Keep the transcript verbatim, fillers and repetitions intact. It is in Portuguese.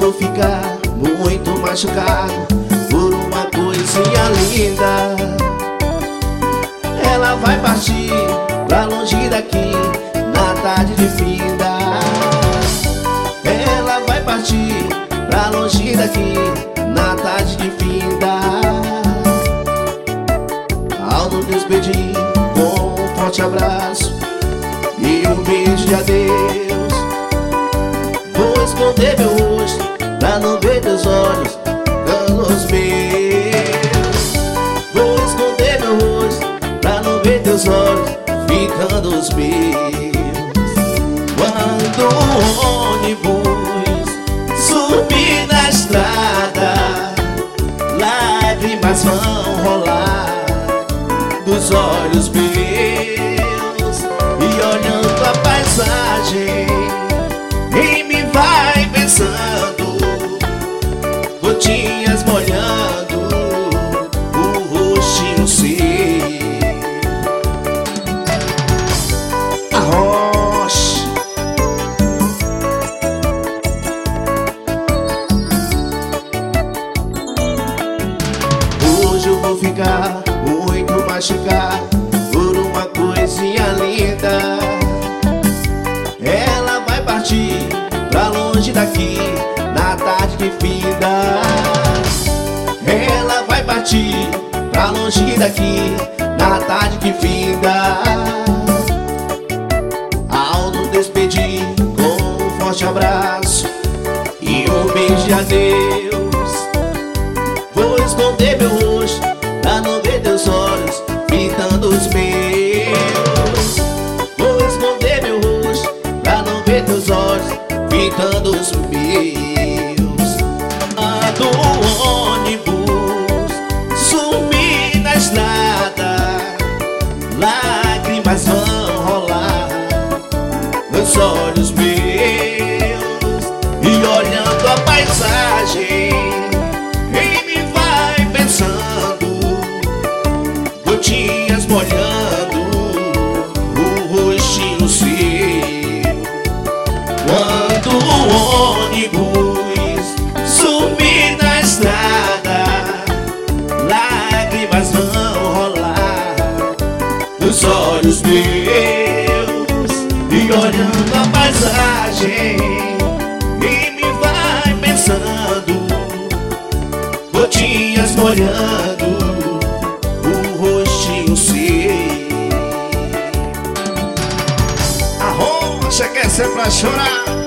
vou ficar muito machucado por uma coisinha linda. Ela vai partir pra longe daqui na tarde de finda. Ela vai partir pra longe daqui na tarde de finda. Ao nos despedir com um forte abraço e um beijo de adeus, vou esconder meu rosto pra não ver teus olhos dando os meus. Vou esconder meu rosto pra não ver teus olhos ficando os meus. Quando o ônibus subir na estrada, lágrimas vão rolar dos olhos meus. E olhando a paisagem, em mim vai pensando, gotinhas molhando o rostinho seu. Arroche. Hoje eu vou ficar muito machucado por uma coisinha linda. Ela vai partir pra longe daqui na tarde de finda. Ela vai partir pra longe daqui na tarde de finda. Ao nos despedir com um forte abraço e um beijo de adeus, vou esconder meu rosto pra não ver teus olhos pintando os meus. Vou esconder meu rosto pra não ver teus olhos pintando os meus. Quando o ônibus sumir na estrada, lágrimas vão rolar nos olhos meus. E olhando a paisagem, em mim vai pensando, gotinhas molhando o rostinho seu. Quando o ônibus sumir na estrada, lágrimas vão rolar nos olhos meus. E olhando a paisagem, em mim vai pensando, gotinhas molhando o rostinho seu. A rocha quer ser pra chorar.